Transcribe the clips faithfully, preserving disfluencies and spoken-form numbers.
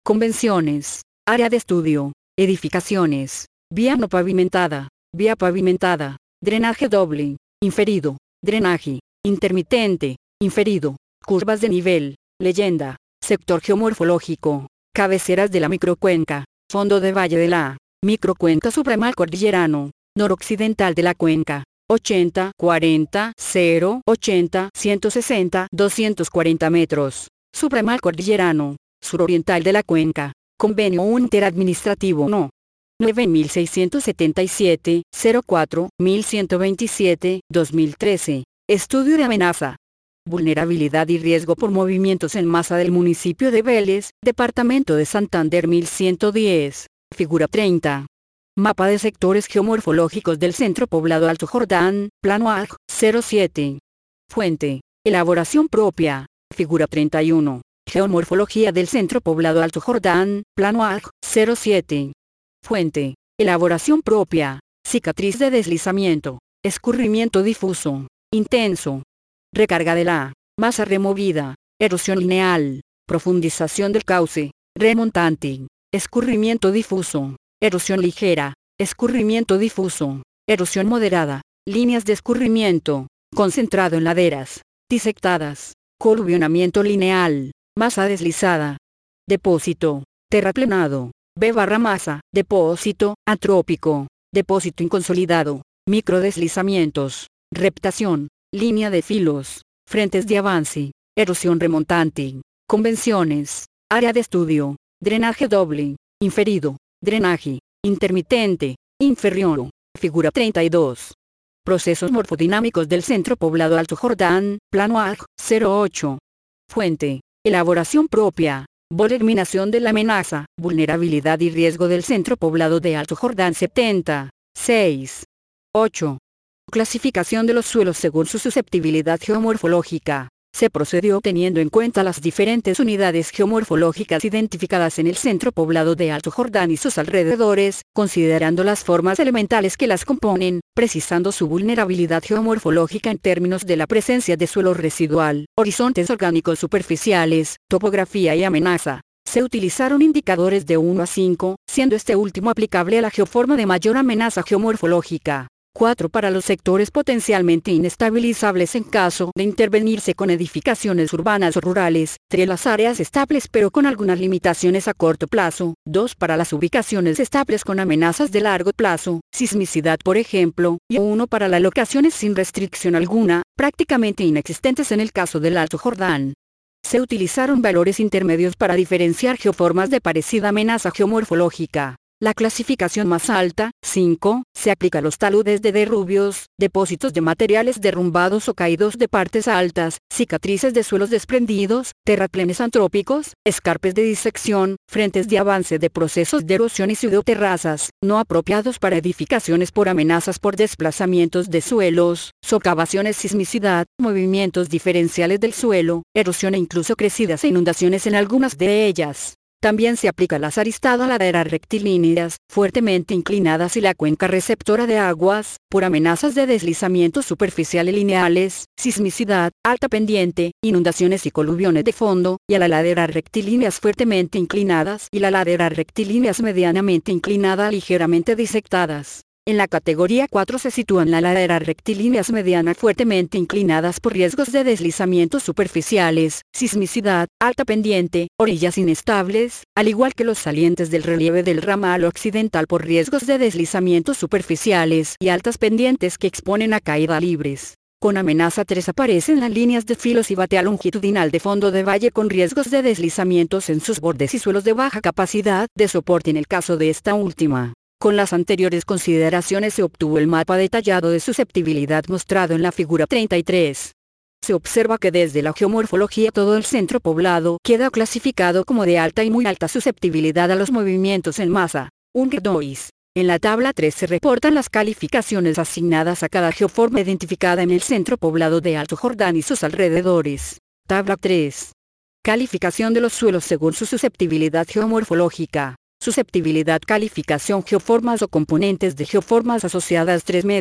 Convenciones. Área de estudio. Edificaciones. Vía no pavimentada. Vía pavimentada. Drenaje doble. Inferido. Drenaje. Intermitente. Inferido. Curvas de nivel. Leyenda. Sector geomorfológico. Cabeceras de la microcuenca. Fondo de valle de la microcuenca supramal cordillerano. Noroccidental de la cuenca. ochenta, cuarenta, cero, ochenta, ciento sesenta, doscientos cuarenta metros. Supramal cordillerano. Suroriental de la cuenca. Convenio Interadministrativo No. nueve mil seiscientos setenta y siete, cero cuatro, mil ciento veintisiete, dos mil trece. Estudio de amenaza. Vulnerabilidad y riesgo por movimientos en masa del municipio de Vélez, departamento de Santander mil ciento diez. Figura treinta. Mapa de sectores geomorfológicos del Centro Poblado Alto Jordán, plano A G cero siete. Fuente. Elaboración propia. Figura treinta y uno. Geomorfología del Centro Poblado Alto Jordán, plano A G cero siete. Fuente. Elaboración propia. Cicatriz de deslizamiento. Escurrimiento difuso. Intenso. Recarga de la masa removida. Erosión lineal. Profundización del cauce. Remontante. Escurrimiento difuso. Erosión ligera. Escurrimiento difuso. Erosión moderada. Líneas de escurrimiento. Concentrado en laderas disectadas. Coluvionamiento lineal. Masa deslizada. Depósito. Terraplenado. B barra masa. Depósito. Atrópico. Depósito inconsolidado. Microdeslizamientos. Reptación. Línea de filos. Frentes de avance. Erosión remontante. Convenciones. Área de estudio. Drenaje doble. Inferido. Drenaje. Intermitente. Inferior. Figura treinta y dos. Procesos morfodinámicos del Centro Poblado Alto Jordán, plano A G cero ocho. Fuente. Elaboración propia. Determinación de la amenaza, vulnerabilidad y riesgo del Centro Poblado de Alto Jordán setenta. seis. ocho. Clasificación de los suelos según su susceptibilidad geomorfológica. Se procedió teniendo en cuenta las diferentes unidades geomorfológicas identificadas en el Centro Poblado de Alto Jordán y sus alrededores, considerando las formas elementales que las componen, precisando su vulnerabilidad geomorfológica en términos de la presencia de suelo residual, horizontes orgánicos superficiales, topografía y amenaza. Se utilizaron indicadores de uno a cinco, siendo este último aplicable a la geoforma de mayor amenaza geomorfológica. cuatro para los sectores potencialmente inestabilizables en caso de intervenirse con edificaciones urbanas o rurales, tres las áreas estables pero con algunas limitaciones a corto plazo, dos para las ubicaciones estables con amenazas de largo plazo, sismicidad por ejemplo, y uno para las locaciones sin restricción alguna, prácticamente inexistentes en el caso del Alto Jordán. Se utilizaron valores intermedios para diferenciar geoformas de parecida amenaza geomorfológica. La clasificación más alta, cinco, se aplica a los taludes de derrubios, depósitos de materiales derrumbados o caídos de partes altas, cicatrices de suelos desprendidos, terraplenes antrópicos, escarpes de disección, frentes de avance de procesos de erosión y pseudoterrazas, no apropiados para edificaciones por amenazas por desplazamientos de suelos, socavaciones, sismicidad, movimientos diferenciales del suelo, erosión e incluso crecidas e inundaciones en algunas de ellas. También se aplica las aristadas laderas rectilíneas, fuertemente inclinadas y la cuenca receptora de aguas, por amenazas de deslizamientos superficiales lineales, sismicidad, alta pendiente, inundaciones y coluviones de fondo, y a las laderas rectilíneas fuertemente inclinadas y las laderas rectilíneas medianamente inclinadas ligeramente disectadas. En la categoría cuatro se sitúan las laderas rectilíneas medianas fuertemente inclinadas por riesgos de deslizamientos superficiales, sismicidad, alta pendiente, orillas inestables, al igual que los salientes del relieve del ramal occidental por riesgos de deslizamientos superficiales y altas pendientes que exponen a caída libres. Con amenaza tres aparecen las líneas de filos y batea longitudinal de fondo de valle con riesgos de deslizamientos en sus bordes y suelos de baja capacidad de soporte en el caso de esta última. Con las anteriores consideraciones se obtuvo el mapa detallado de susceptibilidad mostrado en la figura treinta y tres. Se observa que desde la geomorfología todo el centro poblado queda clasificado como de alta y muy alta susceptibilidad a los movimientos en masa. Unger Dois. En la tabla tres se reportan las calificaciones asignadas a cada geoforma identificada en el centro poblado de Alto Jordán y sus alrededores. Tabla tres. Calificación de los suelos según su susceptibilidad geomorfológica. Susceptibilidad, calificación, geoformas o componentes de geoformas asociadas tres media.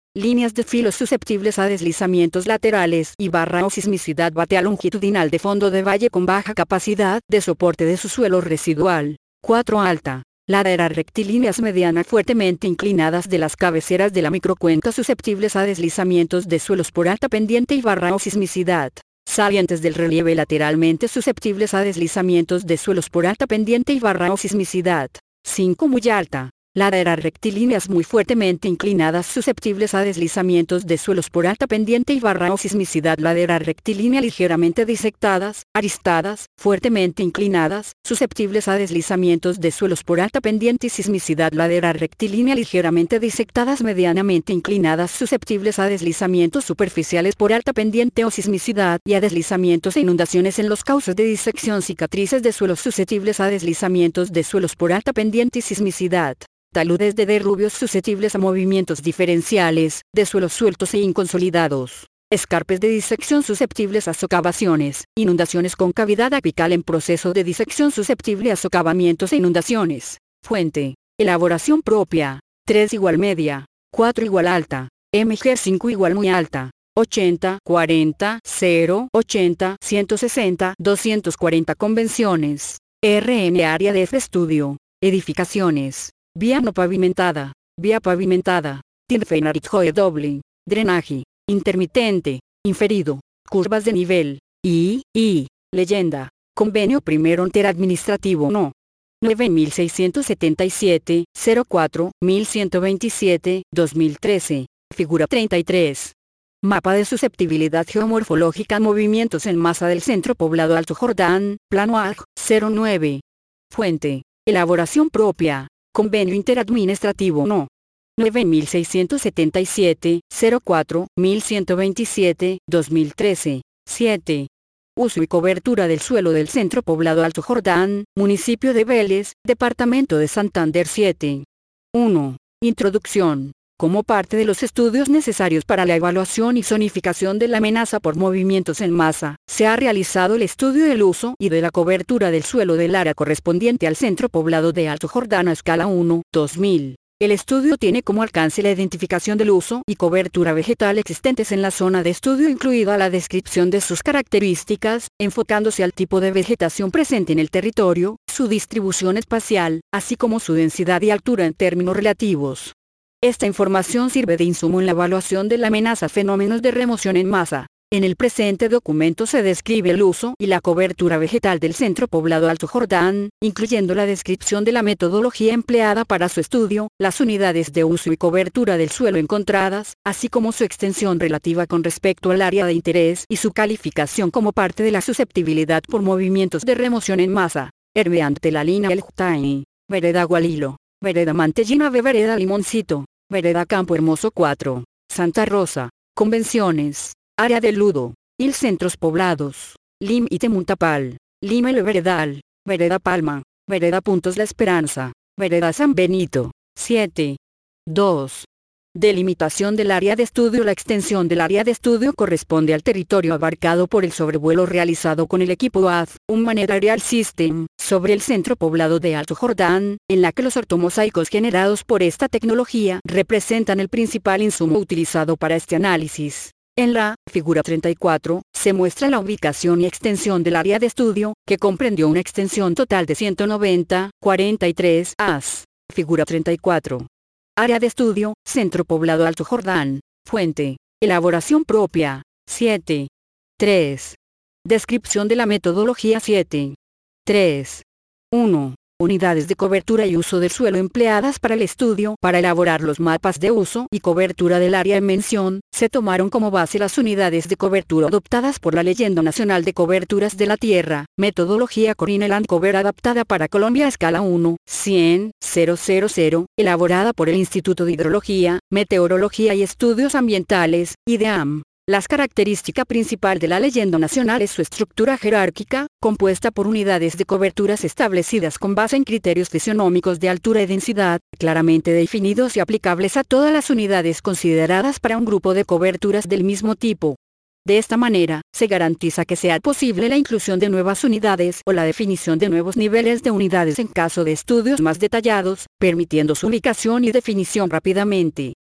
líneas de filo susceptibles a deslizamientos laterales y barra o sismicidad batea longitudinal de fondo de valle con baja capacidad de soporte de su suelo residual. cuatro Alta. Laderas rectilíneas medianas fuertemente inclinadas de las cabeceras de la microcuenca susceptibles a deslizamientos de suelos por alta pendiente y barra o sismicidad. Salientes del relieve lateralmente susceptibles a deslizamientos de suelos por alta pendiente y barra o sismicidad. cinco Muy alta. Laderas rectilíneas muy fuertemente inclinadas susceptibles a deslizamientos de suelos por alta pendiente y barra o sismicidad. Ladera rectilínea ligeramente disectadas, aristadas, fuertemente inclinadas, susceptibles a deslizamientos de suelos por alta pendiente y sismicidad. Ladera rectilínea ligeramente disectadas, medianamente inclinadas, susceptibles a deslizamientos superficiales por alta pendiente o sismicidad y a deslizamientos e inundaciones en los cauces de disección. Cicatrices de suelos susceptibles a deslizamientos de suelos por alta pendiente y sismicidad. Taludes de derrubios susceptibles a movimientos diferenciales, de suelos sueltos e inconsolidados. Escarpes de disección susceptibles a socavaciones, inundaciones con cavidad apical en proceso de disección susceptible a socavamientos e inundaciones. Fuente. Elaboración propia. tres igual media. cuatro igual alta. M G cinco igual muy alta. ochenta, cuarenta, cero, ochenta, ciento sesenta, doscientos cuarenta convenciones. R M área de estudio. Edificaciones. Vía no pavimentada. Vía pavimentada. Tiefenarighoe doble. Drenaje. Intermitente. Inferido. Curvas de nivel. I, I. Leyenda. Convenio primero interadministrativo no. nueve mil seiscientos setenta y siete, cero cuatro, mil ciento veintisiete, dos mil trece. Figura treinta y tres. Mapa de susceptibilidad geomorfológica a movimientos en masa del centro poblado Alto Jordán, plano A G, cero nueve. Fuente. Elaboración propia. Convenio interadministrativo no. nueve mil seiscientos setenta y siete, cero cuatro, mil ciento veintisiete, dos mil trece. siete. Uso y cobertura del suelo del centro poblado Alto Jordán, municipio de Vélez, departamento de Santander. siete. uno. Introducción. Como parte de los estudios necesarios para la evaluación y zonificación de la amenaza por movimientos en masa, se ha realizado el estudio del uso y de la cobertura del suelo del área correspondiente al centro poblado de Alto Jordán a escala uno, dos mil. El estudio tiene como alcance la identificación del uso y cobertura vegetal existentes en la zona de estudio, incluida la descripción de sus características, enfocándose al tipo de vegetación presente en el territorio, su distribución espacial, así como su densidad y altura en términos relativos. Esta información sirve de insumo en la evaluación de la amenaza fenómenos de remoción en masa. En el presente documento se describe el uso y la cobertura vegetal del centro poblado Alto Jordán, incluyendo la descripción de la metodología empleada para su estudio, las unidades de uso y cobertura del suelo encontradas, así como su extensión relativa con respecto al área de interés y su calificación como parte de la susceptibilidad por movimientos de remoción en masa. Herbe ante la línea El Jutaí, Vereda Gualilo, Vereda Mantellina B. Vereda Limoncito, Vereda Campo Hermoso cuatro, Santa Rosa, Convenciones, Área del Ludo, Il Centros Poblados, Lim y Temuntapal, Lim El Veredal, Vereda Palma, Vereda Puntos La Esperanza, Vereda San Benito. siete. dos. Delimitación del área de estudio. La extensión del área de estudio corresponde al territorio abarcado por el sobrevuelo realizado con el equipo A D, Unmanned Aerial System, sobre el centro poblado de Alto Jordán, en la que los ortomosaicos generados por esta tecnología representan el principal insumo utilizado para este análisis. En la figura treinta y cuatro, se muestra la ubicación y extensión del área de estudio, que comprendió una extensión total de ciento noventa punto cuarenta y tres as. Figura treinta y cuatro. Área de estudio, Centro Poblado Alto Jordán. Fuente. Elaboración propia. siete. tres. Descripción de la metodología. siete. tres. uno. Unidades de cobertura y uso del suelo empleadas para el estudio. Para elaborar los mapas de uso y cobertura del área en mención, se tomaron como base las unidades de cobertura adoptadas por la Leyenda Nacional de Coberturas de la Tierra, metodología Corine Land Cover adaptada para Colombia a escala uno, cien, mil, elaborada por el Instituto de Hidrología, Meteorología y Estudios Ambientales, IDEAM. La característica principal de la leyenda nacional es su estructura jerárquica, compuesta por unidades de coberturas establecidas con base en criterios fisionómicos de altura y densidad, claramente definidos y aplicables a todas las unidades consideradas para un grupo de coberturas del mismo tipo. De esta manera, se garantiza que sea posible la inclusión de nuevas unidades o la definición de nuevos niveles de unidades en caso de estudios más detallados, permitiendo su ubicación y definición rápidamente.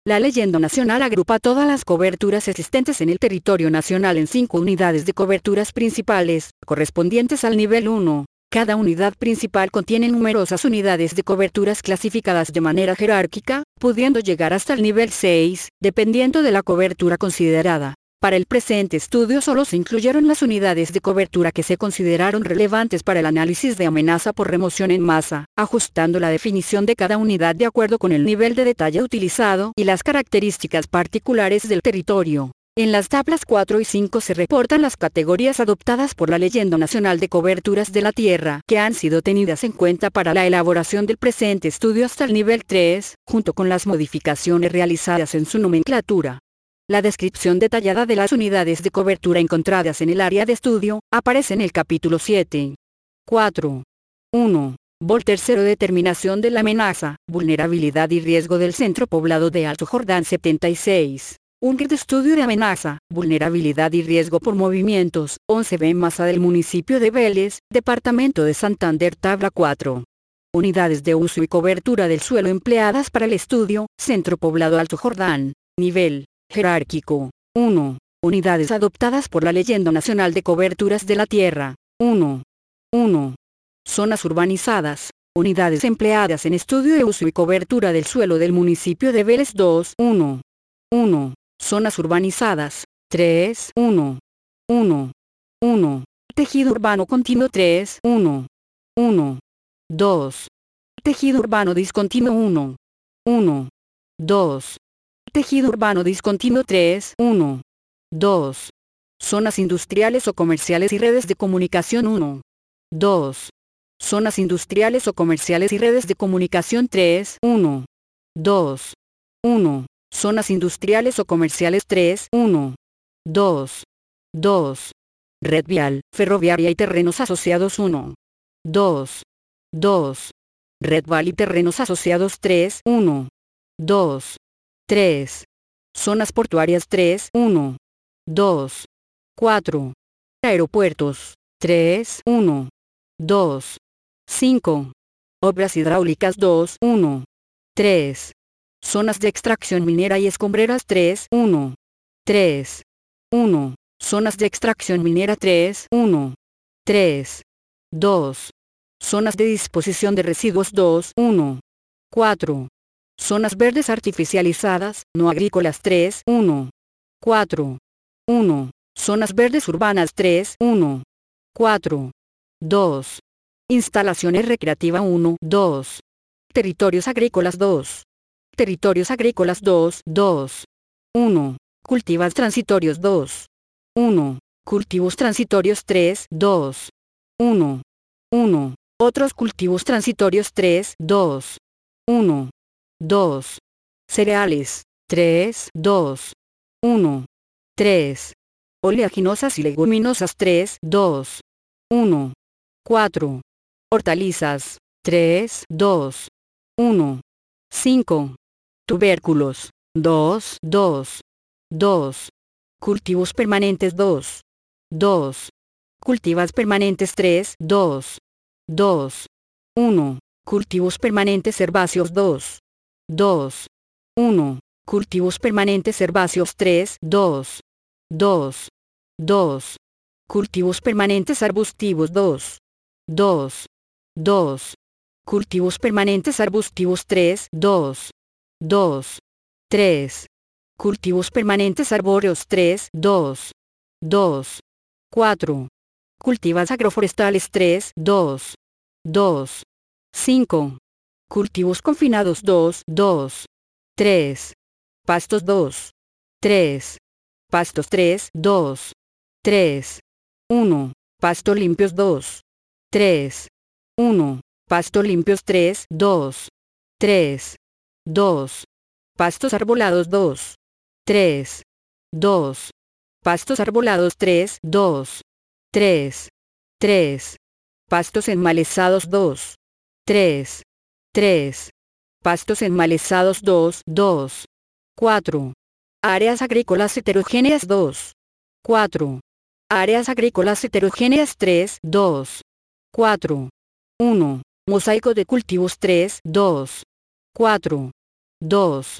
La leyenda nacional agrupa todas las coberturas existentes en el territorio nacional en cinco unidades de coberturas principales, correspondientes al nivel uno. Cada unidad principal contiene numerosas unidades de coberturas clasificadas de manera jerárquica, pudiendo llegar hasta el nivel seis, dependiendo de la cobertura considerada. Para el presente estudio solo se incluyeron las unidades de cobertura que se consideraron relevantes para el análisis de amenaza por remoción en masa, ajustando la definición de cada unidad de acuerdo con el nivel de detalle utilizado y las características particulares del territorio. En las tablas cuatro y cinco se reportan las categorías adoptadas por la Leyenda Nacional de Coberturas de la Tierra, que han sido tenidas en cuenta para la elaboración del presente estudio hasta el nivel tres, junto con las modificaciones realizadas en su nomenclatura. La descripción detallada de las unidades de cobertura encontradas en el área de estudio aparece en el capítulo siete. cuatro. uno. Vol tercero. Determinación de la amenaza, vulnerabilidad y riesgo del centro poblado de Alto Jordán setenta y seis. Un guía de estudio de amenaza, vulnerabilidad y riesgo por movimientos, once B. Masa del municipio de Vélez, departamento de Santander. Tabla cuatro. Unidades de uso y cobertura del suelo empleadas para el estudio, centro poblado Alto Jordán. Nivel jerárquico. uno. Unidades adoptadas por la Leyenda Nacional de Coberturas de la Tierra. uno. uno. Zonas urbanizadas. Unidades empleadas en estudio de uso y cobertura del suelo del municipio de Vélez. dos. uno. uno. Zonas urbanizadas. tres. uno. uno. uno. Tejido urbano continuo. tres. uno. uno. dos. Tejido urbano discontinuo. uno. uno. dos. Tejido urbano discontinuo. tres. uno. dos. Zonas industriales o comerciales y redes de comunicación. uno. dos. Zonas industriales o comerciales y redes de comunicación. tres. uno. dos. uno. Zonas industriales o comerciales. tres. uno. dos. dos. Red vial, ferroviaria y terrenos asociados. uno. dos. dos. Red vial y terrenos asociados. tres. uno. dos. tres. Zonas portuarias. tres. uno. dos. cuatro. Aeropuertos. tres. uno. dos. cinco. Obras hidráulicas. dos. uno. tres. Zonas de extracción minera y escombreras. tres. uno. tres. uno. Zonas de extracción minera. tres. uno. tres. dos. Zonas de disposición de residuos. dos. uno. cuatro. Zonas verdes artificializadas, no agrícolas. tres. uno. cuatro. uno. Zonas verdes urbanas. tres. uno. cuatro. dos. Instalaciones recreativas. uno. dos. Territorios agrícolas. dos. Territorios agrícolas. dos. dos. uno. Cultivos transitorios. dos. uno. Cultivos transitorios. tres. dos. uno. uno. Otros cultivos transitorios. tres. dos. uno. dos. Cereales. tres. dos. uno. tres. Oleaginosas y leguminosas. tres. dos. uno. cuatro. Hortalizas. tres. dos. uno. cinco. Tubérculos. dos. dos. dos. Cultivos permanentes. dos. dos. Cultivos permanentes. tres. dos. dos. uno. Cultivos permanentes herbáceos. dos. dos. uno. Cultivos permanentes herbáceos. tres. dos. dos. dos. Cultivos permanentes arbustivos. dos. dos. dos. Cultivos permanentes arbustivos. tres. dos. dos. tres. Cultivos permanentes arbóreos. tres. dos. dos. cuatro. Cultivos agroforestales. tres. dos. dos. cinco. Cultivos confinados. dos. dos. tres. Pastos. dos. tres. Pastos. tres. dos. tres. uno. Pasto limpios. dos. tres. uno. Pasto limpios. tres. dos. tres. dos. Pastos arbolados. dos. tres. dos. Pastos arbolados. tres. dos. tres. tres. Pastos enmalezados. dos. tres. tres. Pastos enmalezados. dos. dos. cuatro. Áreas agrícolas heterogéneas. dos. cuatro. Áreas agrícolas heterogéneas. tres. dos. cuatro. uno. Mosaico de cultivos. tres. dos. cuatro. dos.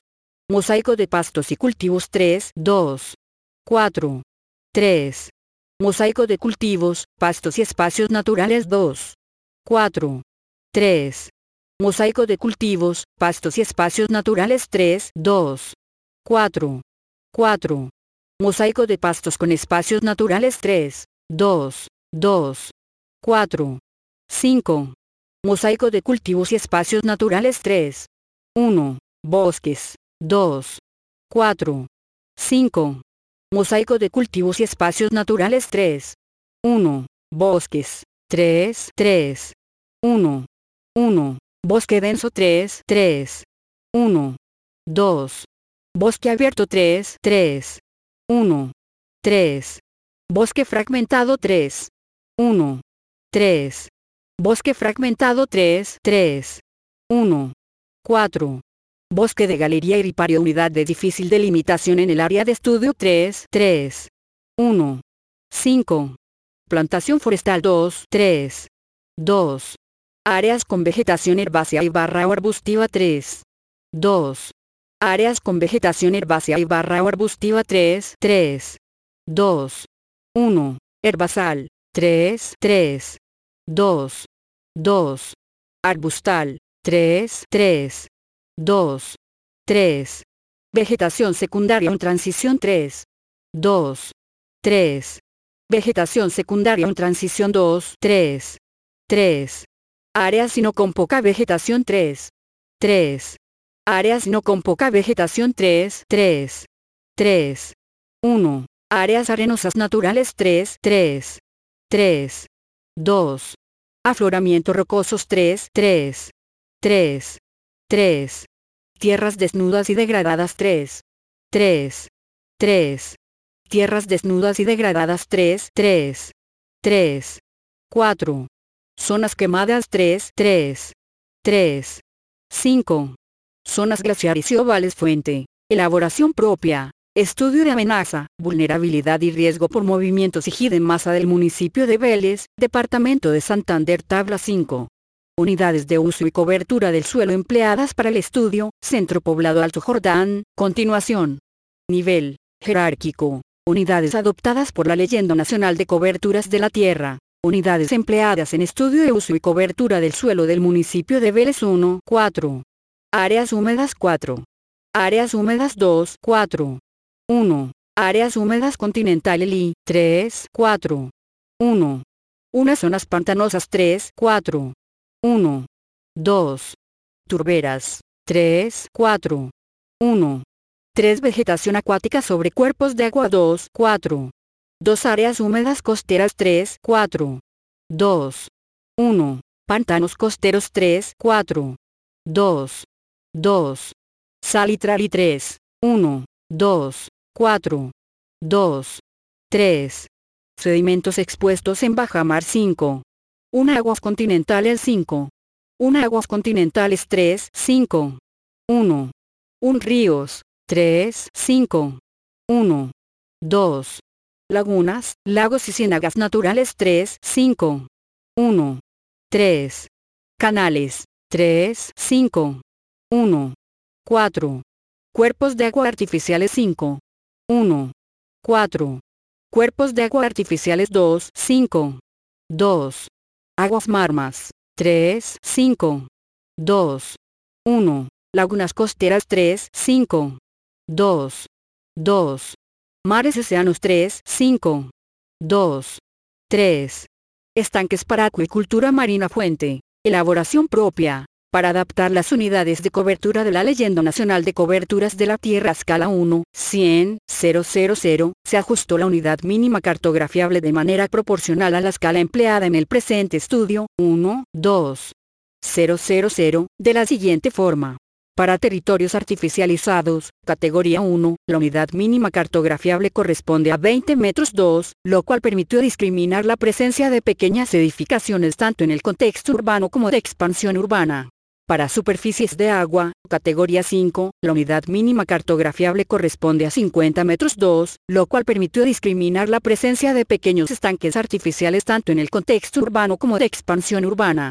Mosaico de pastos y cultivos tres, dos, cuatro, tres. Mosaico de cultivos, pastos y espacios naturales dos, cuatro, tres. Mosaico de cultivos, pastos y espacios naturales tres, dos, cuatro, cuatro. Mosaico de pastos con espacios naturales tres, dos, dos, cuatro, cinco. Mosaico de cultivos y espacios naturales tres, uno. Bosques dos, cuatro, cinco. Mosaico de cultivos y espacios naturales tres, uno. Bosques tres, tres, uno, uno. Bosque denso tres, tres, uno, dos. Bosque abierto tres, tres, uno, tres. Bosque fragmentado tres, uno, tres. Bosque fragmentado tres, tres, uno, cuatro. Bosque de galería y ripario, unidad de difícil delimitación en el área de estudio tres, tres, uno, cinco. Plantación forestal dos, tres, dos. Áreas con vegetación herbácea y barra o arbustiva tres, dos. Áreas con vegetación herbácea y barra o arbustiva tres, tres, dos, uno. Herbazal tres, tres, dos, dos. Arbustal tres, tres, dos, tres. Vegetación secundaria en transición tres, dos, tres. Vegetación secundaria en transición dos, tres, tres. Áreas no con poca vegetación tres, tres. Áreas no con poca vegetación tres, tres, tres, uno. Áreas arenosas naturales tres, tres, tres, dos. Afloramiento rocosos tres, tres, tres, tres. Tierras desnudas y degradadas tres, tres, tres. Tierras desnudas y degradadas tres, tres, tres, cuatro. Zonas quemadas tres, tres, tres, cinco. Zonas glaciares y ovales fuente. Elaboración propia. Estudio de amenaza, vulnerabilidad y riesgo por movimientos y de masa del municipio de Vélez, Departamento de Santander. Tabla cinco. Unidades de uso y cobertura del suelo empleadas para el estudio, Centro Poblado Alto Jordán. Continuación. Nivel jerárquico. Unidades adoptadas por la Leyenda Nacional de Coberturas de la Tierra. Unidades empleadas en estudio de uso y cobertura del suelo del municipio de Vélez uno, cuatro. Áreas húmedas cuatro. Áreas húmedas dos, cuatro. uno. Áreas húmedas continentales I, tres, cuatro. uno. Unas zonas pantanosas tres, cuatro. uno. dos. Turberas tres, cuatro. uno. tres. Vegetación acuática sobre cuerpos de agua dos, cuatro. dos. Áreas húmedas costeras tres, cuatro. dos. uno. Pantanos costeros tres, cuatro. dos. dos. Salitral y tres, uno, dos, cuatro. dos. tres. Sedimentos expuestos en bajamar cinco. uno. Aguas continentales cinco. uno. Aguas continentales tres, cinco. uno. uno. Ríos tres, cinco. uno. dos. Lagunas, lagos y ciénagas naturales tres, cinco. uno. tres. Canales tres, cinco. uno. cuatro. Cuerpos de agua artificiales cinco. uno. cuatro. Cuerpos de agua artificiales dos, cinco. dos. Aguas marmas tres, cinco. dos. uno. Lagunas costeras tres, cinco. dos. dos. Mares y océanos tres, cinco. dos. tres. Estanques para acuicultura marina fuente. Elaboración propia. Para adaptar las unidades de cobertura de la Leyenda Nacional de Coberturas de la Tierra a escala uno, cien, cero, cero, cero, se ajustó la unidad mínima cartografiable de manera proporcional a la escala empleada en el presente estudio, uno, dos, cero, cero, cero, de la siguiente forma. Para territorios artificializados, categoría uno, la unidad mínima cartografiable corresponde a veinte metros dos, lo cual permitió discriminar la presencia de pequeñas edificaciones tanto en el contexto urbano como de expansión urbana. Para superficies de agua, categoría cinco, la unidad mínima cartografiable corresponde a cincuenta metros dos, lo cual permitió discriminar la presencia de pequeños estanques artificiales tanto en el contexto urbano como de expansión urbana.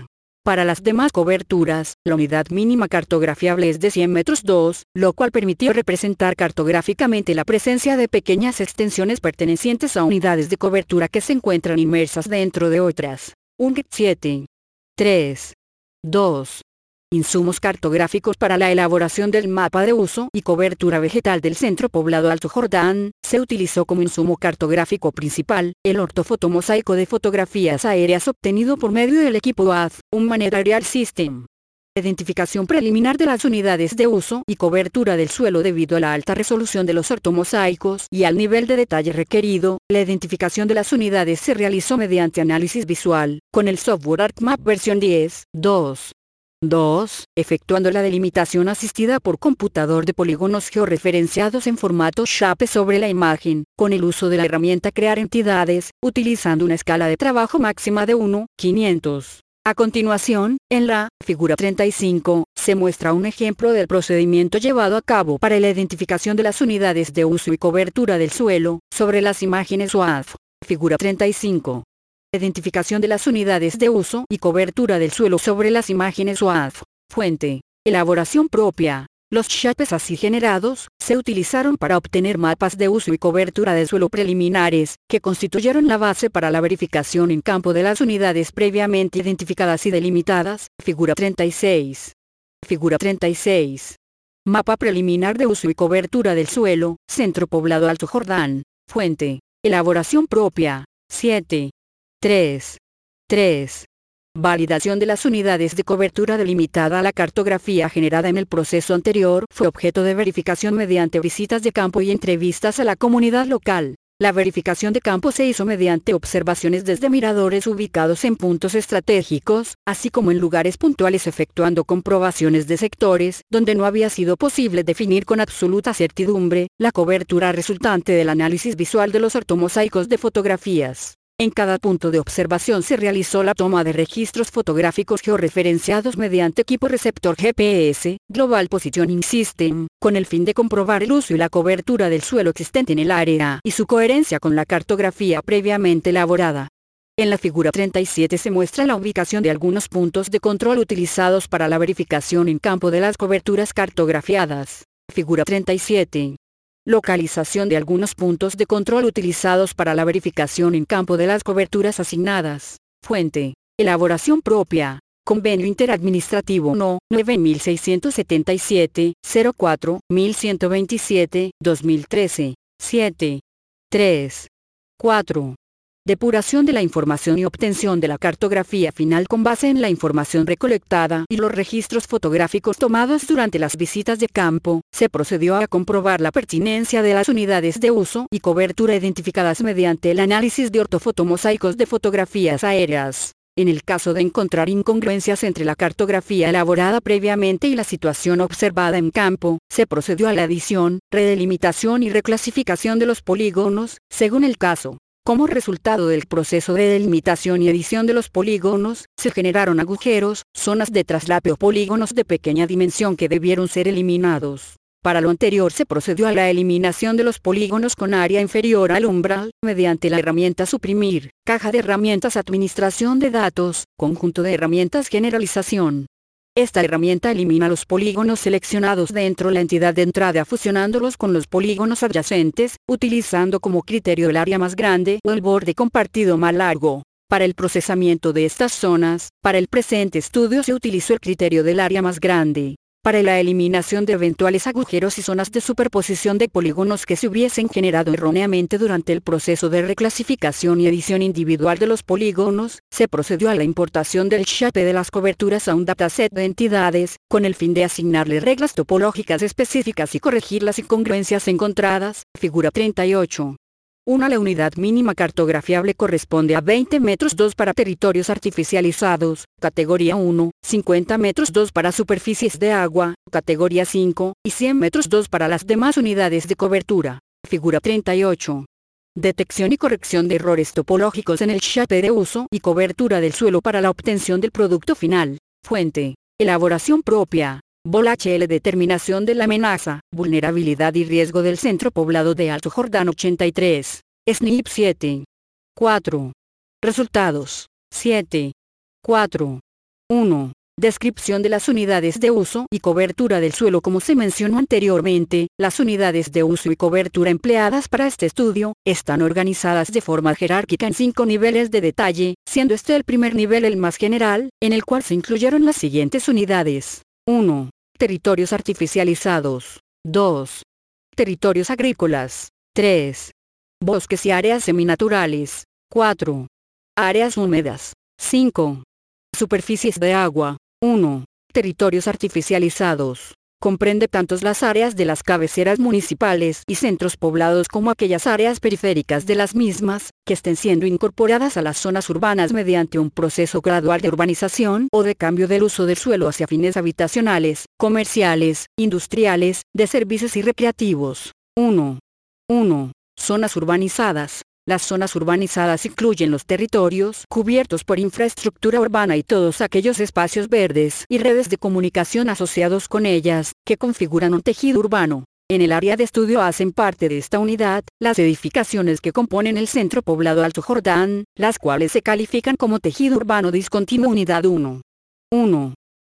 Para las demás coberturas, la unidad mínima cartografiable es de cien metros dos, lo cual permitió representar cartográficamente la presencia de pequeñas extensiones pertenecientes a unidades de cobertura que se encuentran inmersas dentro de otras. U N G siete. tres. dos. Insumos cartográficos para la elaboración del mapa de uso y cobertura vegetal del centro poblado Alto Jordán. Se utilizó como insumo cartográfico principal el ortofotomosaico de fotografías aéreas obtenido por medio del equipo A D, Human Aerial System. Identificación preliminar de las unidades de uso y cobertura del suelo debido a la alta resolución de los ortomosaicos y al nivel de detalle requerido. La identificación de las unidades se realizó mediante análisis visual, con el software ArcMap versión diez punto dos. dos. Efectuando la delimitación asistida por computador de polígonos georreferenciados en formato Shape sobre la imagen, con el uso de la herramienta Crear entidades, utilizando una escala de trabajo máxima de uno a quinientos. A continuación, en la figura treinta y cinco, se muestra un ejemplo del procedimiento llevado a cabo para la identificación de las unidades de uso y cobertura del suelo, sobre las imágenes U A D. Figura treinta y cinco. Identificación de las unidades de uso y cobertura del suelo sobre las imágenes U A D. Fuente. Elaboración propia. Los shapes así generados, se utilizaron para obtener mapas de uso y cobertura de suelo preliminares, que constituyeron la base para la verificación en campo de las unidades previamente identificadas y delimitadas. Figura treinta y seis. Figura treinta y seis. Mapa preliminar de uso y cobertura del suelo, Centro Poblado Alto Jordán. Fuente. Elaboración propia. siete. tres. tres. Validación de las unidades de cobertura delimitada. La cartografía generada en el proceso anterior fue objeto de verificación mediante visitas de campo y entrevistas a la comunidad local. La verificación de campo se hizo mediante observaciones desde miradores ubicados en puntos estratégicos, así como en lugares puntuales, efectuando comprobaciones de sectores donde no había sido posible definir con absoluta certidumbre la cobertura resultante del análisis visual de los ortomosaicos de fotografías. En cada punto de observación se realizó la toma de registros fotográficos georreferenciados mediante equipo receptor G P S, Global Positioning System, con el fin de comprobar el uso y la cobertura del suelo existente en el área y su coherencia con la cartografía previamente elaborada. En la figura treinta y siete se muestra la ubicación de algunos puntos de control utilizados para la verificación en campo de las coberturas cartografiadas. Figura treinta y siete. Localización de algunos puntos de control utilizados para la verificación en campo de las coberturas asignadas. Fuente. Elaboración propia. Convenio Interadministrativo No. nueve mil seiscientos setenta y siete, cero cuatro, mil ciento veintisiete, dos mil trece. siete. tres. cuatro. Depuración de la información y obtención de la cartografía final con base en la información recolectada y los registros fotográficos tomados durante las visitas de campo. Se procedió a comprobar la pertinencia de las unidades de uso y cobertura identificadas mediante el análisis de ortofotomosaicos de fotografías aéreas. En el caso de encontrar incongruencias entre la cartografía elaborada previamente y la situación observada en campo, se procedió a la adición, redelimitación y reclasificación de los polígonos, según el caso. Como resultado del proceso de delimitación y edición de los polígonos, se generaron agujeros, zonas de traslape o polígonos de pequeña dimensión que debieron ser eliminados. Para lo anterior se procedió a la eliminación de los polígonos con área inferior al umbral, mediante la herramienta Suprimir, caja de herramientas Administración de datos, conjunto de herramientas Generalización. Esta herramienta elimina los polígonos seleccionados dentro de la entidad de entrada fusionándolos con los polígonos adyacentes, utilizando como criterio el área más grande o el borde compartido más largo. Para el procesamiento de estas zonas, para el presente estudio se utilizó el criterio del área más grande. Para la eliminación de eventuales agujeros y zonas de superposición de polígonos que se hubiesen generado erróneamente durante el proceso de reclasificación y edición individual de los polígonos, se procedió a la importación del shape de las coberturas a un dataset de entidades, con el fin de asignarle reglas topológicas específicas y corregir las incongruencias encontradas. Figura treinta y ocho. uno. La unidad mínima cartografiable corresponde a veinte metros dos para territorios artificializados, categoría uno, cincuenta metros dos para superficies de agua, categoría cinco, y cien metros dos para las demás unidades de cobertura. Figura treinta y ocho. Detección y corrección de errores topológicos en el shape de uso y cobertura del suelo para la obtención del producto final. Fuente. Elaboración propia. Vol H L. Determinación de la amenaza, vulnerabilidad y riesgo del centro poblado de Alto Jordán ochenta y tres. S N I P siete. cuatro. Resultados. siete. cuatro. uno. Descripción de las unidades de uso y cobertura del suelo. Como se mencionó anteriormente, las unidades de uso y cobertura empleadas para este estudio están organizadas de forma jerárquica en cinco niveles de detalle, siendo este el primer nivel el más general, en el cual se incluyeron las siguientes unidades. uno. Territorios artificializados. dos. Territorios agrícolas. tres. Bosques y áreas seminaturales. cuatro. Áreas húmedas. cinco. Superficies de agua. uno. Territorios artificializados. Comprende tanto las áreas de las cabeceras municipales y centros poblados como aquellas áreas periféricas de las mismas, que estén siendo incorporadas a las zonas urbanas mediante un proceso gradual de urbanización o de cambio del uso del suelo hacia fines habitacionales, comerciales, industriales, de servicios y recreativos. uno. uno. Zonas urbanizadas. Las zonas urbanizadas incluyen los territorios cubiertos por infraestructura urbana y todos aquellos espacios verdes y redes de comunicación asociados con ellas, que configuran un tejido urbano. En el área de estudio hacen parte de esta unidad, las edificaciones que componen el centro poblado Alto Jordán, las cuales se califican como tejido urbano discontinuo unidad uno. uno.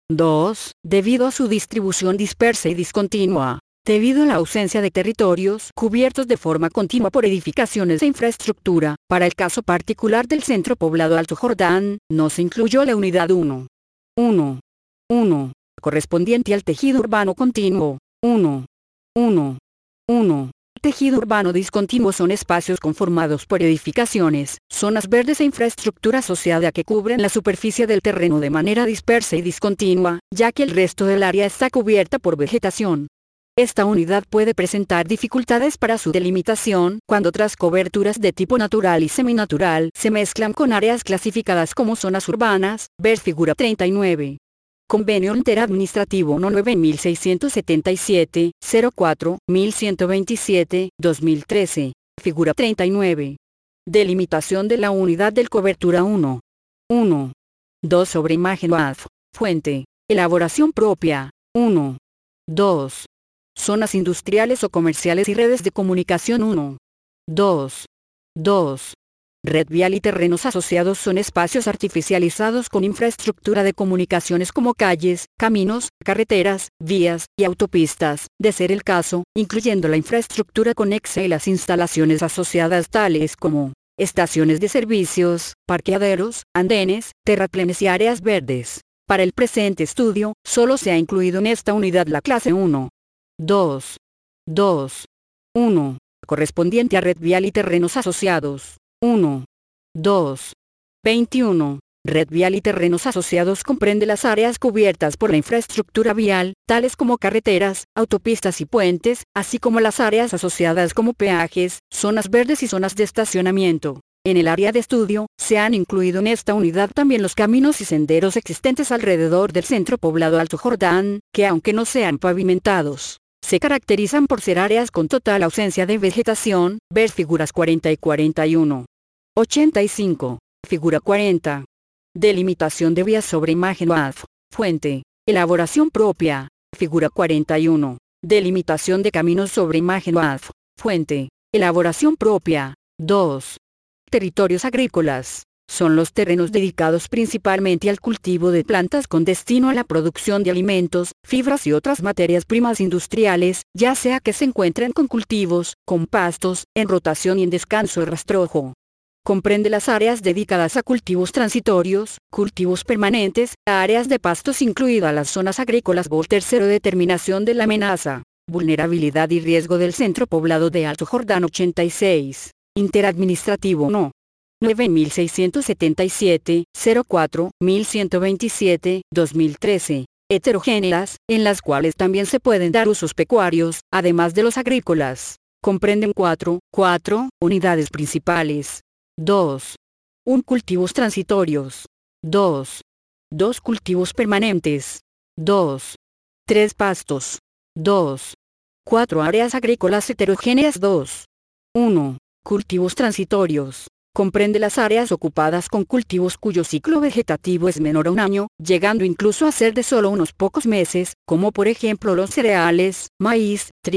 dos. Debido a su distribución dispersa y discontinua. Debido a la ausencia de territorios cubiertos de forma continua por edificaciones e infraestructura, para el caso particular del centro poblado Alto Jordán, no se incluyó la unidad uno. uno. uno. Correspondiente al tejido urbano continuo. uno. uno. uno. Tejido urbano discontinuo son espacios conformados por edificaciones, zonas verdes e infraestructura asociada que cubren la superficie del terreno de manera dispersa y discontinua, ya que el resto del área está cubierta por vegetación. Esta unidad puede presentar dificultades para su delimitación cuando otras coberturas de tipo natural y seminatural se mezclan con áreas clasificadas como zonas urbanas, ver figura treinta y nueve. Convenio Interadministrativo No nueve mil seiscientos setenta y siete, cero cuatro, mil ciento veintisiete, dos mil trece, figura treinta y nueve. Delimitación de la unidad del cobertura uno. uno. dos sobre imagen O A F. Fuente. Elaboración propia. uno. dos. Zonas industriales o comerciales y redes de comunicación uno. dos. dos. Red vial y terrenos asociados son espacios artificializados con infraestructura de comunicaciones como calles, caminos, carreteras, vías y autopistas, de ser el caso, incluyendo la infraestructura conexa y las instalaciones asociadas tales como estaciones de servicios, parqueaderos, andenes, terraplenes y áreas verdes. Para el presente estudio, solo se ha incluido en esta unidad la clase uno. dos. dos. uno. Correspondiente a red vial y terrenos asociados. uno. dos. veintiuno. Red vial y terrenos asociados comprende las áreas cubiertas por la infraestructura vial, tales como carreteras, autopistas y puentes, así como las áreas asociadas como peajes, zonas verdes y zonas de estacionamiento. En el área de estudio, se han incluido en esta unidad también los caminos y senderos existentes alrededor del centro poblado Alto Jordán, que aunque no sean pavimentados, se caracterizan por ser áreas con total ausencia de vegetación, ver figuras cuarenta y cuarenta y uno. ochenta y cinco, figura cuarenta. Delimitación de vías sobre imagen O A F. Fuente. Elaboración propia, figura cuarenta y uno. Delimitación de caminos sobre imagen O A F. Fuente. Elaboración propia. dos. Territorios agrícolas. Son los terrenos dedicados principalmente al cultivo de plantas con destino a la producción de alimentos, fibras y otras materias primas industriales, ya sea que se encuentren con cultivos, con pastos, en rotación y en descanso y rastrojo. Comprende las áreas dedicadas a cultivos transitorios, cultivos permanentes, áreas de pastos incluidas las zonas agrícolas. Vol. Tercero. Determinación de la amenaza, vulnerabilidad y riesgo del centro poblado de Alto Jordán. ochenta y seis. Interadministrativo No. nueve mil seiscientos setenta y siete, cero cuatro, mil ciento veintisiete, dos mil trece. Heterogéneas, en las cuales también se pueden dar usos pecuarios, además de los agrícolas. Comprenden cuatro, cuatro unidades principales. dos. un Cultivos transitorios. dos. dos Cultivos permanentes. dos. tres Pastos. dos. cuatro Áreas agrícolas heterogéneas. dos. uno. Cultivos transitorios. Comprende las áreas ocupadas con cultivos cuyo ciclo vegetativo es menor a un año, llegando incluso a ser de solo unos pocos meses, como por ejemplo los cereales, maíz, trigo,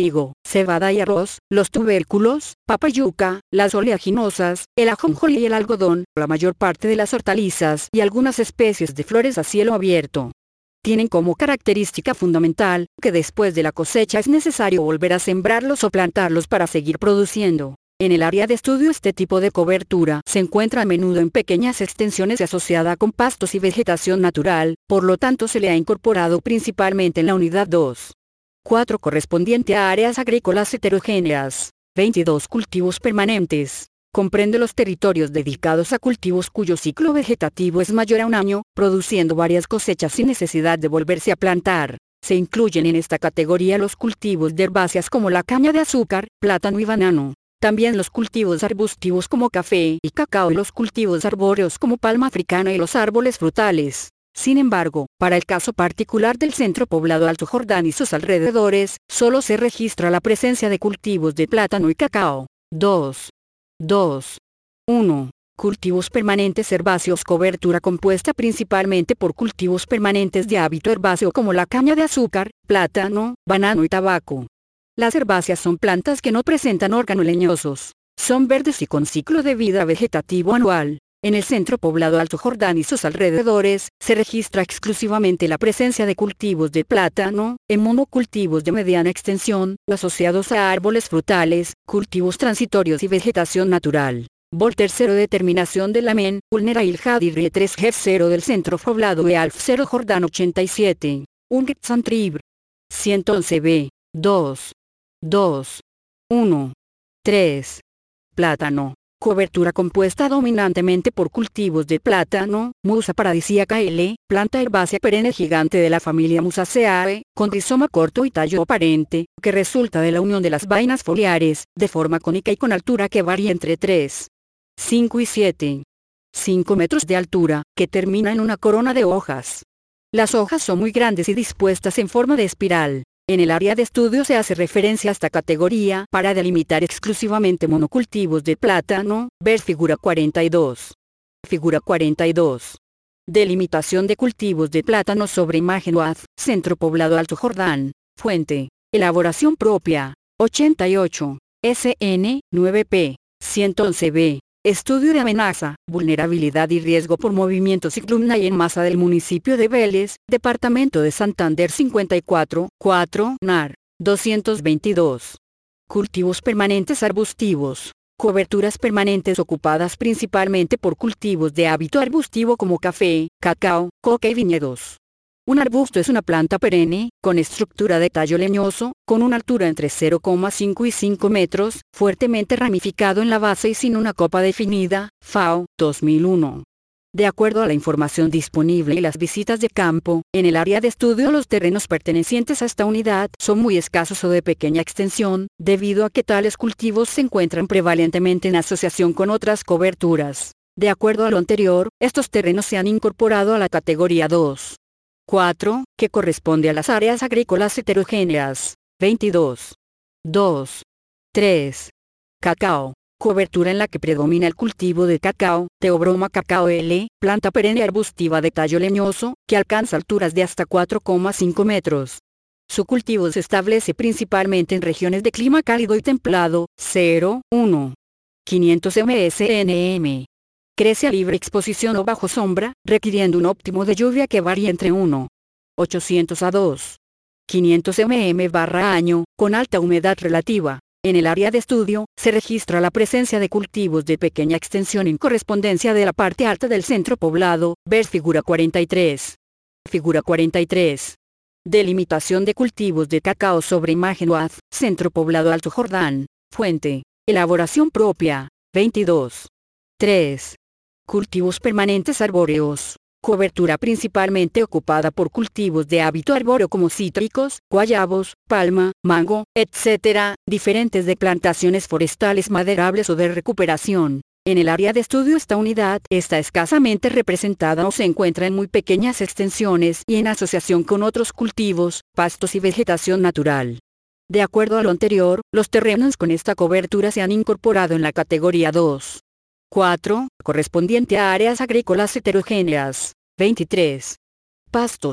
cebada y arroz, los tubérculos, papa y yuca, las oleaginosas, el ajonjolí y el algodón, la mayor parte de las hortalizas y algunas especies de flores a cielo abierto. Tienen como característica fundamental que después de la cosecha es necesario volver a sembrarlos o plantarlos para seguir produciendo. En el área de estudio este tipo de cobertura se encuentra a menudo en pequeñas extensiones y asociada con pastos y vegetación natural, por lo tanto se le ha incorporado principalmente en la unidad dos. cuatro correspondiente a áreas agrícolas heterogéneas. veintidós cultivos permanentes. Comprende los territorios dedicados a cultivos cuyo ciclo vegetativo es mayor a un año, produciendo varias cosechas sin necesidad de volverse a plantar. Se incluyen en esta categoría los cultivos de herbáceas como la caña de azúcar, plátano y banano. También los cultivos arbustivos como café y cacao y los cultivos arbóreos como palma africana y los árboles frutales. Sin embargo, para el caso particular del centro poblado Alto Jordán y sus alrededores, solo se registra la presencia de cultivos de plátano y cacao. dos. dos. uno. Cultivos permanentes herbáceos. Cobertura compuesta principalmente por cultivos permanentes de hábito herbáceo como la caña de azúcar, plátano, banano y tabaco. Las herbáceas son plantas que no presentan órganos leñosos. Son verdes y con ciclo de vida vegetativo anual. En el centro poblado Alto Jordán y sus alrededores, se registra exclusivamente la presencia de cultivos de plátano, en monocultivos de mediana extensión, asociados a árboles frutales, cultivos transitorios y vegetación natural. Vol tercero determinación de Lamen, Ulnera Ilhad y Rie tres G cero del centro poblado de Alf cero Jordán ochenta y siete. Ungetsantrib. ciento once b. dos. dos. uno. tres. Plátano. Cobertura compuesta dominantemente por cultivos de plátano, Musa paradisíaca L, planta herbácea perenne gigante de la familia Musaceae, con rizoma corto y tallo aparente, que resulta de la unión de las vainas foliares, de forma cónica y con altura que varía entre tres, cinco y siete, cinco metros de altura, que termina en una corona de hojas. Las hojas son muy grandes y dispuestas en forma de espiral. En el área de estudio se hace referencia a esta categoría para delimitar exclusivamente monocultivos de plátano, ver figura cuarenta y dos. Figura cuarenta y dos. Delimitación de cultivos de plátano sobre imagen U A D, Centro Poblado Alto Jordán. Fuente. Elaboración propia. ochenta y ocho. S N, nueve P. ciento once b. Estudio de amenaza, vulnerabilidad y riesgo por movimiento ciclumna y en masa del municipio de Vélez, Departamento de Santander cincuenta y cuatro, cuatro, N A R. doscientos veintidós. Cultivos permanentes arbustivos. Coberturas permanentes ocupadas principalmente por cultivos de hábito arbustivo como café, cacao, coca y viñedos. Un arbusto es una planta perenne, con estructura de tallo leñoso, con una altura entre cero coma cinco y cinco metros, fuertemente ramificado en la base y sin una copa definida, F A O, dos mil uno. De acuerdo a la información disponible y las visitas de campo, en el área de estudio los terrenos pertenecientes a esta unidad son muy escasos o de pequeña extensión, debido a que tales cultivos se encuentran prevalentemente en asociación con otras coberturas. De acuerdo a lo anterior, estos terrenos se han incorporado a la categoría dos. cuatro, que corresponde a las áreas agrícolas heterogéneas. veintidós. dos. tres. Cacao. Cobertura en la que predomina el cultivo de cacao, Theobroma cacao L, planta perenne arbustiva de tallo leñoso, que alcanza alturas de hasta cuatro coma cinco metros. Su cultivo se establece principalmente en regiones de clima cálido y templado, cero, uno. quinientos metros por ciento. Crece a libre exposición o bajo sombra, requiriendo un óptimo de lluvia que varía entre uno. ochocientos a dos. quinientos milímetros barra año, con alta humedad relativa. En el área de estudio, se registra la presencia de cultivos de pequeña extensión en correspondencia de la parte alta del centro poblado, ver figura cuarenta y tres. Figura cuarenta y tres. Delimitación de cultivos de cacao sobre imagen U A D, Centro Poblado Alto Jordán. Fuente. Elaboración propia. veintidós. tres. Cultivos permanentes arbóreos. Cobertura principalmente ocupada por cultivos de hábito arbóreo como cítricos, guayabos, palma, mango, etcétera, diferentes de plantaciones forestales maderables o de recuperación. En el área de estudio esta unidad está escasamente representada o se encuentra en muy pequeñas extensiones y en asociación con otros cultivos, pastos y vegetación natural. De acuerdo a lo anterior, los terrenos con esta cobertura se han incorporado en la categoría dos. cuatro, correspondiente a áreas agrícolas heterogéneas. veintitrés. Pastos.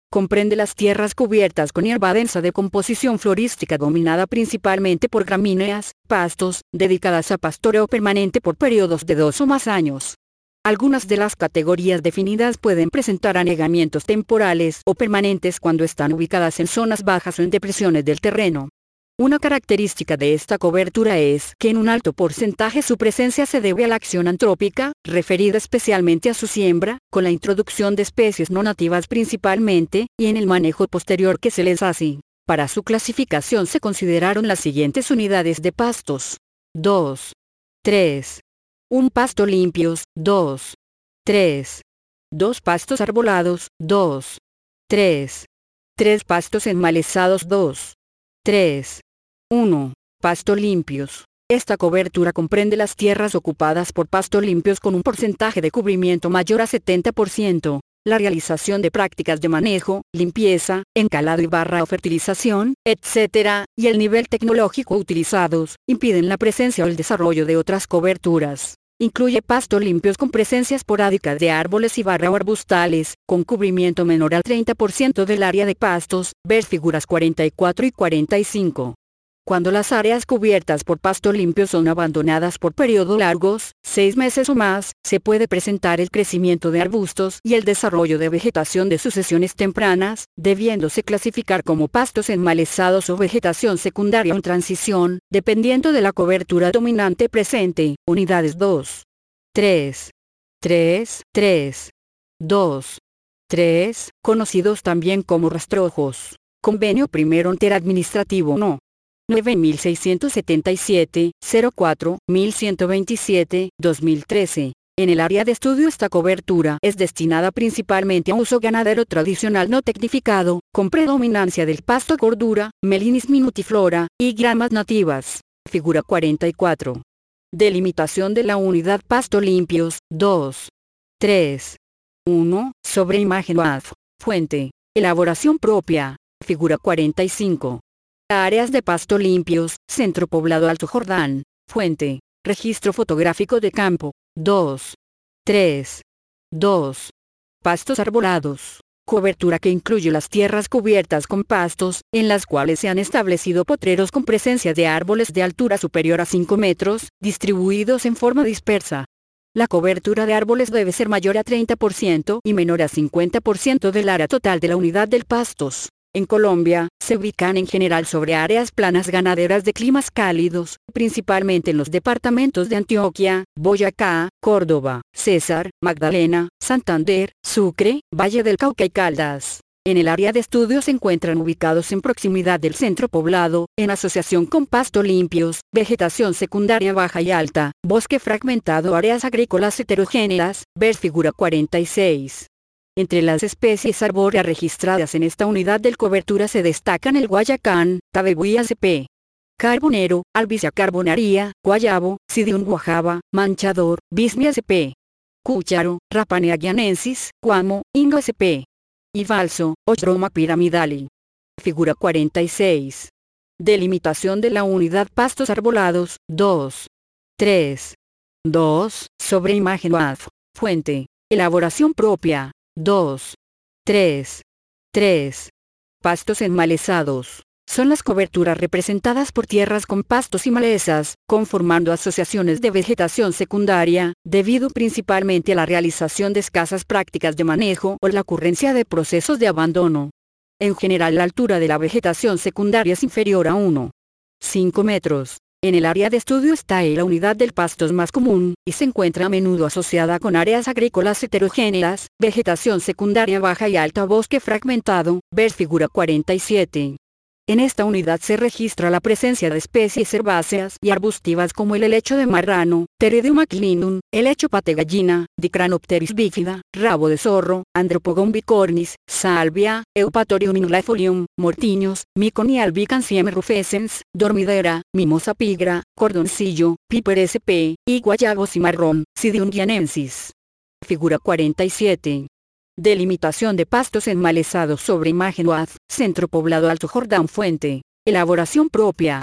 Comprende las tierras cubiertas con hierba densa de composición florística dominada principalmente por gramíneas, pastos, dedicadas a pastoreo permanente por periodos de dos o más años. Algunas de las categorías definidas pueden presentar anegamientos temporales o permanentes cuando están ubicadas en zonas bajas o en depresiones del terreno. Una característica de esta cobertura es que en un alto porcentaje su presencia se debe a la acción antrópica, referida especialmente a su siembra, con la introducción de especies no nativas principalmente, y en el manejo posterior que se les hace. Para su clasificación se consideraron las siguientes unidades de pastos. dos. tres. un pasto limpios, dos. tres. dos pastos arbolados, dos. tres. tres pastos enmalezados, dos. tres. uno. Pasto limpios. Esta cobertura comprende las tierras ocupadas por pasto limpios con un porcentaje de cubrimiento mayor a setenta por ciento. La realización de prácticas de manejo, limpieza, encalado y barra o fertilización, etcétera, y el nivel tecnológico utilizados, impiden la presencia o el desarrollo de otras coberturas. Incluye pasto limpios con presencia esporádica de árboles y barra o arbustales, con cubrimiento menor al treinta por ciento del área de pastos, ver figuras cuarenta y cuatro y cuarenta y cinco. Cuando las áreas cubiertas por pasto limpio son abandonadas por periodos largos, seis meses o más, se puede presentar el crecimiento de arbustos y el desarrollo de vegetación de sucesiones tempranas, debiéndose clasificar como pastos enmalezados o vegetación secundaria en transición, dependiendo de la cobertura dominante presente. Unidades dos. tres. tres. tres. dos. tres, conocidos también como rastrojos. Convenio primero interadministrativo no. nueve mil seiscientos setenta y siete, cero cuatro, mil ciento veintisiete, dos mil trece. En el área de estudio esta cobertura es destinada principalmente a uso ganadero tradicional no tecnificado, con predominancia del pasto cordura, Melinis minutiflora, y gramas nativas. Figura cuarenta y cuatro. Delimitación de la unidad pasto limpios, dos. tres. uno. Sobre imagen A F. Fuente. Elaboración propia. Figura cuarenta y cinco. Áreas de pasto limpios, Centro Poblado Alto Jordán. Fuente. Registro fotográfico de campo. dos. tres. dos. Pastos arbolados. Cobertura que incluye las tierras cubiertas con pastos, en las cuales se han establecido potreros con presencia de árboles de altura superior a cinco metros, distribuidos en forma dispersa. La cobertura de árboles debe ser mayor a treinta por ciento y menor a cincuenta por ciento del área total de la unidad del pastos. En Colombia, se ubican en general sobre áreas planas ganaderas de climas cálidos, principalmente en los departamentos de Antioquia, Boyacá, Córdoba, Cesar, Magdalena, Santander, Sucre, Valle del Cauca y Caldas. En el área de estudio se encuentran ubicados en proximidad del centro poblado, en asociación con pasto limpios, vegetación secundaria baja y alta, bosque fragmentado, áreas agrícolas heterogéneas, ver figura cuarenta y seis. Entre las especies arbóreas registradas en esta unidad de cobertura se destacan el guayacán, Tabebuia sp. Carbonero, Albizia carbonaria, guayabo, Sidium guajaba, manchador, Bismia sp. Cúcharo, Rapanea guianensis, Cuamo, Ingo sp. Y Valso, Ochroma piramidali. Figura cuarenta y seis. Delimitación de la unidad pastos arbolados, dos. tres. dos. Sobre imagen A F. Fuente. Elaboración propia. dos. tres. tres. Pastos enmalezados. Son las coberturas representadas por tierras con pastos y malezas, conformando asociaciones de vegetación secundaria, debido principalmente a la realización de escasas prácticas de manejo o la ocurrencia de procesos de abandono. En general la altura de la vegetación secundaria es inferior a uno punto cinco metros. En el área de estudio está la unidad del pasto es más común, y se encuentra a menudo asociada con áreas agrícolas heterogéneas, vegetación secundaria baja y alta, bosque fragmentado, ver figura cuarenta y siete. En esta unidad se registra la presencia de especies herbáceas y arbustivas como el helecho de marrano, Pteridium aquilindum, helecho pategallina, Dicranopteris bífida, rabo de zorro, Andropogon bicornis, salvia, Eupatorium inulifolium, mortiños, Miconi albicans rufescens, dormidera, Mimosa pigra, cordoncillo, Piper sp, y guayabo cimarrón, Sidium guianensis. Figura cuarenta y siete. Delimitación de pastos enmalezados sobre imagen O A D, Centro Poblado Alto Jordán. Fuente. Elaboración propia.